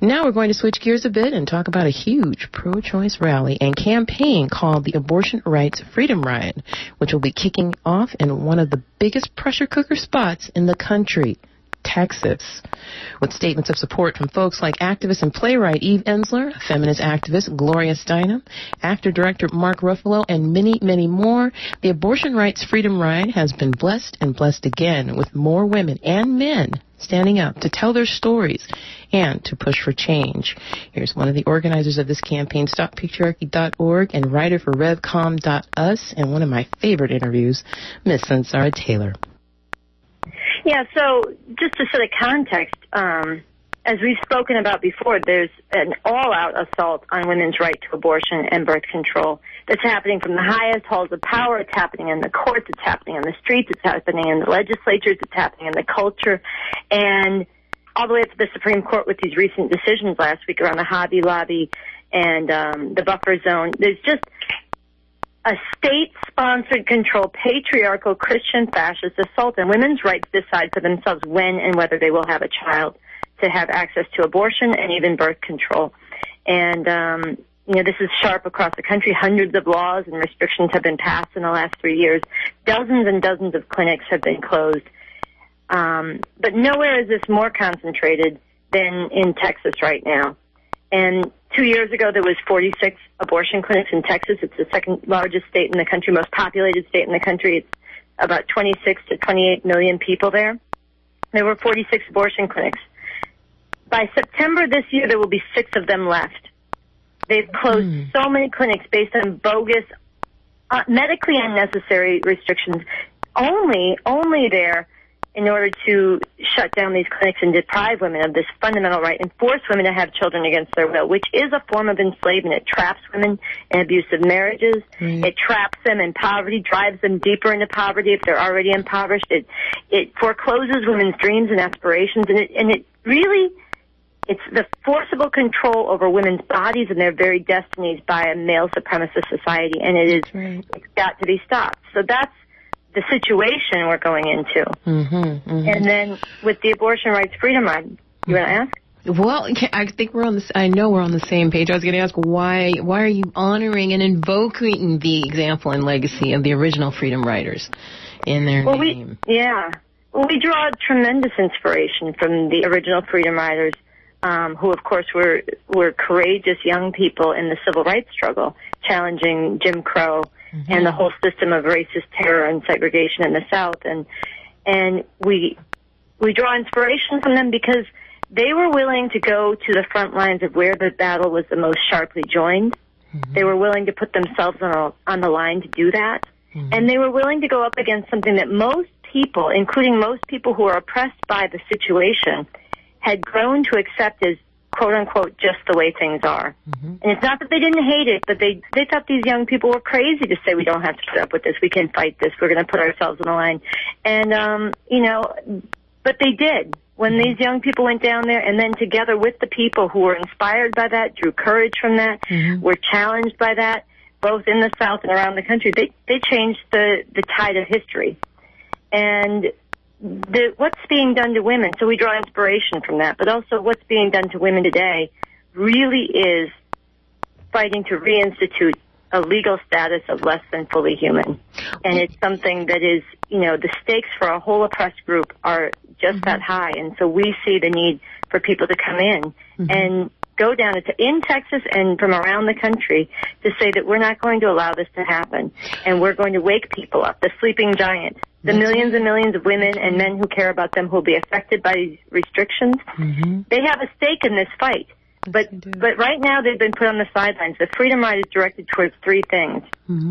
Now we're going to switch gears a bit and talk about a huge pro-choice rally and campaign called the Abortion Rights Freedom Ride, which will be kicking off in one of the biggest pressure cooker spots in the country, Texas, with statements of support from folks like activist and playwright Eve Ensler, feminist activist Gloria Steinem, actor-director Mark Ruffalo, and many, many more. The Abortion Rights Freedom Ride has been blessed and blessed again with more women and men standing up to tell their stories and to push for change. Here's one of the organizers of this campaign, StopPatriarchy.org, and writer for RevCom.us, and one of my favorite interviews, Miss Sunsara Taylor. Yeah, so just to set a context, as we've spoken about before, there's an all-out assault on women's right to abortion and birth control that's happening from the highest halls of power. It's happening in the courts. It's happening in the streets. It's happening in the legislatures. It's happening in the culture. And all the way up to the Supreme Court with these recent decisions last week around the Hobby Lobby and the buffer zone. There's just a state-sponsored, controlled, patriarchal, Christian, fascist assault on women's right to decide for themselves when and whether they will have a child, to have access to abortion and even birth control. And, this is sharp across the country. Hundreds of laws and restrictions have been passed in the last 3 years. Dozens and dozens of clinics have been closed. But nowhere is this more concentrated than in Texas right now. And 2 years ago, there was 46 abortion clinics in Texas. It's the second largest state in the country, most populated state in the country. It's about 26 to 28 million people there. There were 46 abortion clinics. By September this year, there will be 6 of them left. They've closed so many clinics based on bogus, medically unnecessary restrictions, only there in order to shut down these clinics and deprive women of this fundamental right and force women to have children against their will, which is a form of enslavement. It traps women in abusive marriages. It traps them in poverty, drives them deeper into poverty if they're already impoverished. It forecloses women's dreams and aspirations, and it really, it's the forcible control over women's bodies and their very destinies by a male supremacist society, and it's got to be stopped. So that's the situation we're going into. And then with the Abortion Rights Freedom Ride, you want to ask? Well, I think I know we're on the same page. I was going to ask, why are you honoring and invoking the example and legacy of the original freedom riders in their name? We draw tremendous inspiration from the original freedom riders, who, of course, were courageous young people in the civil rights struggle, challenging Jim Crow and the whole system of racist terror and segregation in the South. And we draw inspiration from them because they were willing to go to the front lines of where the battle was the most sharply joined. They were willing to put themselves on the line to do that. And they were willing to go up against something that most people, including most people who are oppressed by the situation, had grown to accept as, quote-unquote, just the way things are. And it's not that they didn't hate it, but they thought these young people were crazy to say, we don't have to put up with this, we can fight this, we're going to put ourselves on the line. And, but they did. When these young people went down there, and then together with the people who were inspired by that, drew courage from that, were challenged by that, both in the South and around the country, they changed the tide of history. And what's being done to women, so we draw inspiration from that, but also what's being done to women today really is fighting to reinstitute a legal status of less than fully human. And it's something that is, the stakes for a whole oppressed group are just that high. And so we see the need for people to come in and go down in Texas and from around the country to say that we're not going to allow this to happen. And we're going to wake people up, the sleeping giant, the millions and millions of women and men who care about them who will be affected by these restrictions. They have a stake in this fight. But right now they've been put on the sidelines. The Freedom Ride is directed towards 3 things.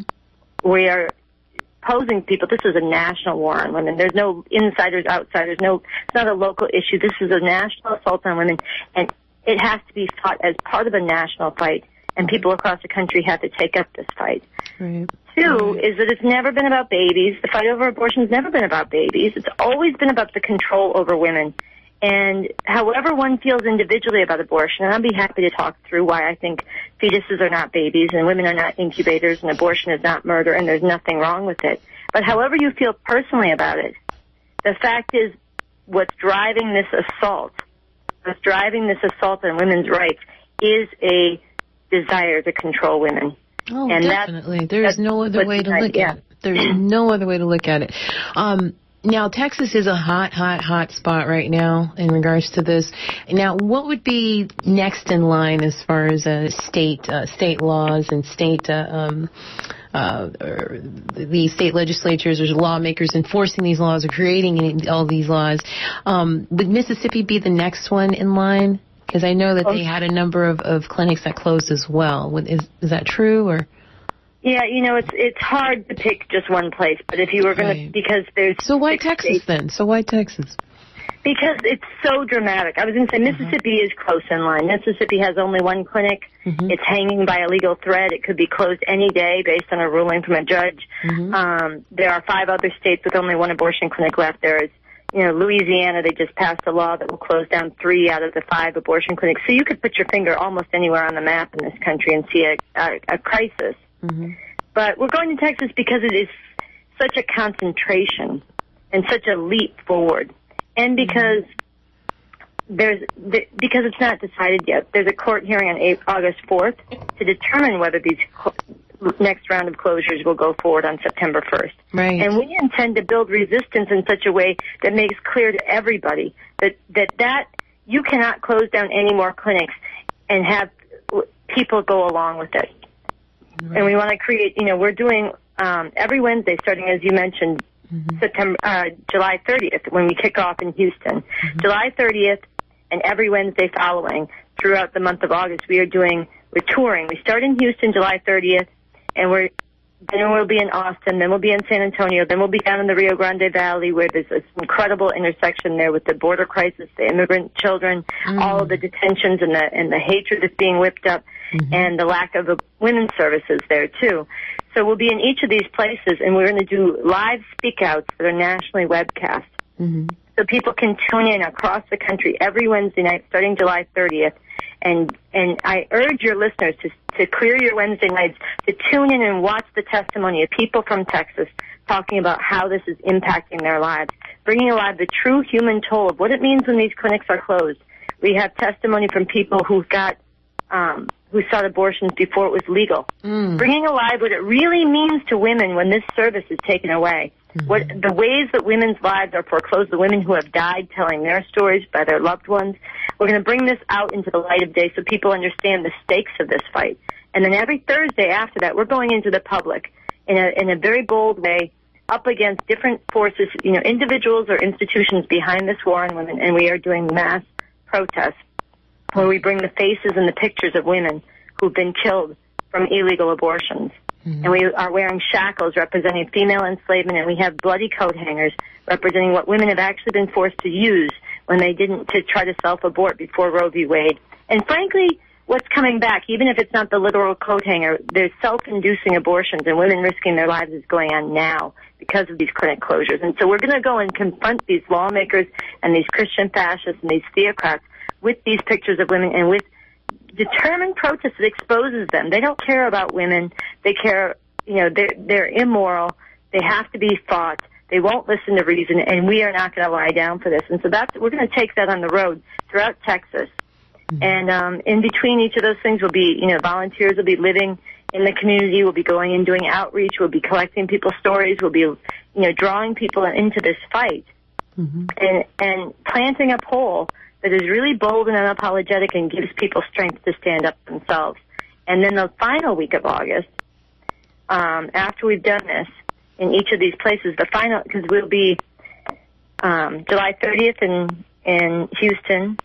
We are posing people, this is a national war on women. There's no insiders, outsiders, it's not a local issue. This is a national assault on women, and it has to be fought as part of a national fight, and people across the country have to take up this fight. 2 is that it's never been about babies. The fight over abortion has never been about babies. It's always been about the control over women. And however one feels individually about abortion, and I'll be happy to talk through why I think fetuses are not babies and women are not incubators and abortion is not murder and there's nothing wrong with it. But however you feel personally about it, the fact is what's driving this assault what's driving this assault on women's rights is a desire to control women. Oh, and definitely. There's no other way to look at it. There's no other way to look at it. Now, Texas is a hot spot right now in regards to this. Now, what would be next in line as far as state laws and the state legislatures or lawmakers enforcing these laws or creating all these laws? Would Mississippi be the next one in line? Because I know that they had a number of clinics that closed as well. Is that true, or? Yeah, it's hard to pick just one place, but if you were going to, because there's... So why Texas then? Because it's so dramatic. I was going to say Mississippi is close in line. Mississippi has only one clinic. Mm-hmm. It's hanging by a legal thread. It could be closed any day based on a ruling from a judge. Mm-hmm. There are 5 other states with only one abortion clinic left. There is, Louisiana, they just passed a law that will close down 3 out of the 5 abortion clinics. So you could put your finger almost anywhere on the map in this country and see a crisis. Mm-hmm. But we're going to Texas because it is such a concentration and such a leap forward, and because because it's not decided yet. There's a court hearing on August 4th to determine whether these next round of closures will go forward on September 1st. Right. And we intend to build resistance in such a way that makes clear to everybody that you cannot close down any more clinics and have people go along with it. Right. And we want to create, we're doing every Wednesday, starting, as you mentioned, July 30th, when we kick off in Houston. Mm-hmm. July 30th and every Wednesday following throughout the month of August, we're touring. We start in Houston July 30th, and then we'll be in Austin, then we'll be in San Antonio, then we'll be down in the Rio Grande Valley, where there's this incredible intersection there with the border crisis, the immigrant children, all of the detentions and the hatred that's being whipped up, and the lack of women's services there too. So we'll be in each of these places, and we're going to do live speak-outs that are nationally webcast. Mm-hmm. So people can tune in across the country every Wednesday night starting July 30th. And I urge your listeners to clear your Wednesday nights to tune in and watch the testimony of people from Texas talking about how this is impacting their lives, bringing alive the true human toll of what it means when these clinics are closed. We have testimony from people who sought abortions before it was legal, bringing alive what it really means to women when this service is taken away. What the ways that women's lives are foreclosed, the women who have died telling their stories by their loved ones. We're going to bring this out into the light of day so people understand the stakes of this fight. And then every Thursday after that, we're going into the public in a very bold way, up against different forces, individuals or institutions behind this war on women, and we are doing mass protests where we bring the faces and the pictures of women who've been killed from illegal abortions. And we are wearing shackles representing female enslavement, and we have bloody coat hangers representing what women have actually been forced to use when they didn't, to try to self-abort before Roe v. Wade. And frankly, what's coming back, even if it's not the literal coat hanger, there's self-inducing abortions and women risking their lives is going on now because of these clinic closures. And so we're going to go and confront these lawmakers and these Christian fascists and these theocrats with these pictures of women and with determined protest that exposes them. They don't care about women. They care, they're immoral. They have to be fought. They won't listen to reason, and we are not going to lie down for this. And so we're going to take that on the road throughout Texas. And in between each of those things will be, volunteers will be living in the community. We'll be going and doing outreach. We'll be collecting people's stories. We'll be, drawing people into this fight and planting a pole that is really bold and unapologetic and gives people strength to stand up themselves. And then the final week of August, after we've done this in each of these places, because we'll be July 30th in Houston,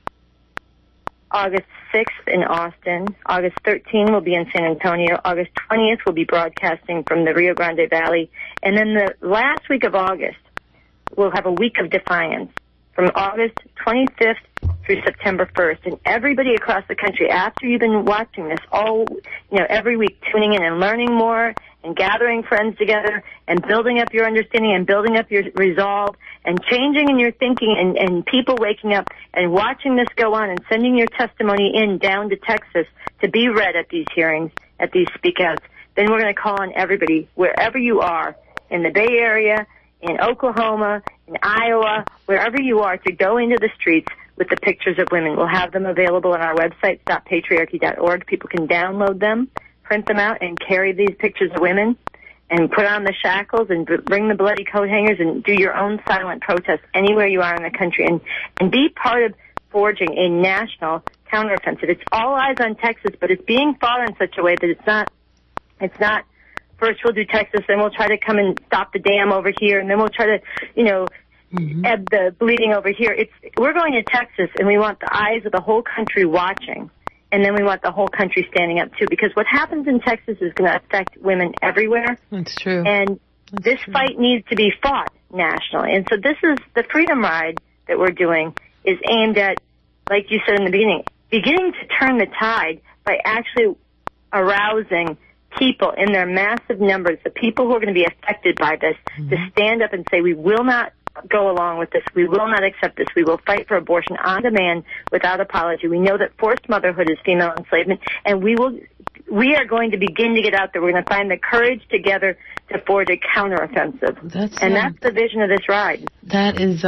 August 6th in Austin, August 13th we'll be in San Antonio, August 20th we'll be broadcasting from the Rio Grande Valley, and then the last week of August we'll have a week of defiance, from August 25th through September 1st. And everybody across the country, after you've been watching this every week, tuning in and learning more and gathering friends together and building up your understanding and building up your resolve and changing in your thinking and people waking up and watching this go on and sending your testimony down to Texas to be read at these hearings, at these speak-outs, then we're going to call on everybody, wherever you are, in the Bay Area, in Oklahoma, in Iowa, wherever you are, to go into the streets with the pictures of women. We'll have them available on our website, stoppatriarchy.org. People can download them, print them out, and carry these pictures of women and put on the shackles and bring the bloody coat hangers and do your own silent protest anywhere you are in the country and be part of forging a national counteroffensive. It's all eyes on Texas, but it's being fought in such a way that it's not first we'll do Texas, then we'll try to come and stop the dam over here, and then we'll try to, ebb the bleeding over here. We're going to Texas, and we want the eyes of the whole country watching, and then we want the whole country standing up, too, because what happens in Texas is going to affect women everywhere. That's true. And this fight needs to be fought nationally. And so this is the Freedom Ride that we're doing is aimed at, like you said in the beginning to turn the tide by actually arousing people in their massive numbers, the people who are going to be affected by this, to stand up and say, we will not go along with this. We will not accept this. We will fight for abortion on demand without apology. We know that forced motherhood is female enslavement, and we are going to begin to get out there. We're going to find the courage together to forge a counteroffensive. That's the vision of this ride. That is,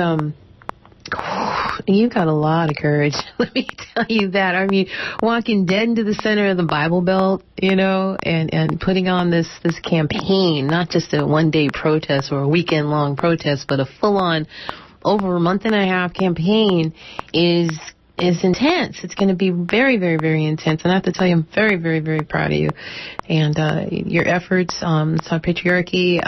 you got a lot of courage. Let me tell you that. I mean, walking dead into the center of the Bible Belt, and putting on this campaign, not just a one-day protest or a weekend-long protest, but a full-on, over a month-and-a-half campaign is intense. It's going to be very, very, very intense. And I have to tell you, I'm very, very, very proud of you. And your efforts, Stop Patriarchy,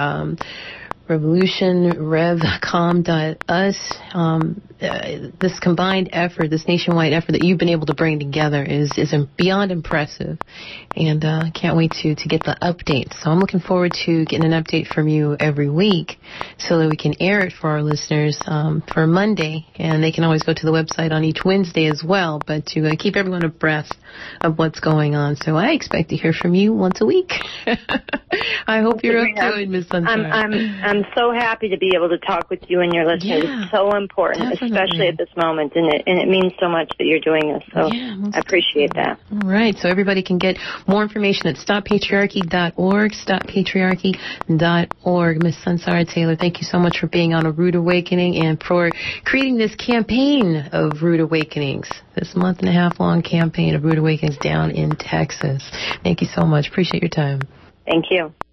RevolutionRevCom.us, this combined effort, this nationwide effort that you've been able to bring together is beyond impressive, and can't wait to get the updates. So I'm looking forward to getting an update from you every week so that we can air it for our listeners for Monday, and they can always go to the website on each Wednesday as well, but to keep everyone abreast of what's going on. So I expect to hear from you once a week. I hope you're up to it, Ms. Sunsara. I'm so happy to be able to talk with you and your listeners. Yeah, it's so important, especially at this moment, and it means so much that you're doing this. So I appreciate that. All right. So everybody can get more information at stoppatriarchy.org, stoppatriarchy.org. Ms. Sunsara Taylor, thank you so much for being on A Rude Awakening and for creating this campaign of Rude Awakenings, this month-and-a-half-long campaign of Rude Awakenings down in Texas. Thank you so much. Appreciate your time. Thank you.